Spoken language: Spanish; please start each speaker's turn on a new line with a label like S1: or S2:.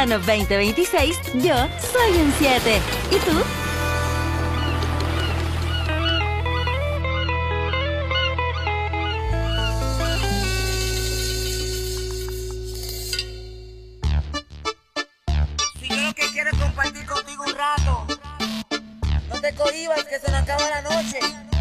S1: verano 2026, yo soy un 7. ¿Y tú?
S2: Si yo lo que quiero es compartir contigo un rato, no te cohibas que se nos acaba la noche.